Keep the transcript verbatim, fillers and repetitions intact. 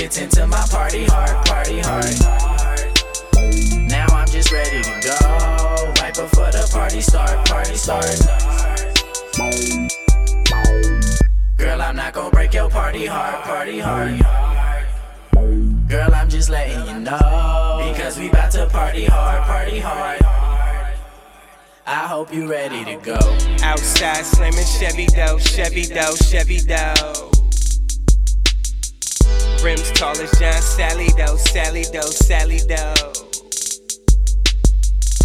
Get into my party hard, party hard. Now I'm just ready to go, right before the party start, party start. Girl, I'm not gon' break your party hard, party hard. Girl, I'm just letting you know, because we bout to party hard, party hard. I hope you ready to go. Outside slamming Chevy dough, Chevy dough, Chevy dough. Rims tall as John Sally dough, Sally dough, Sally dough.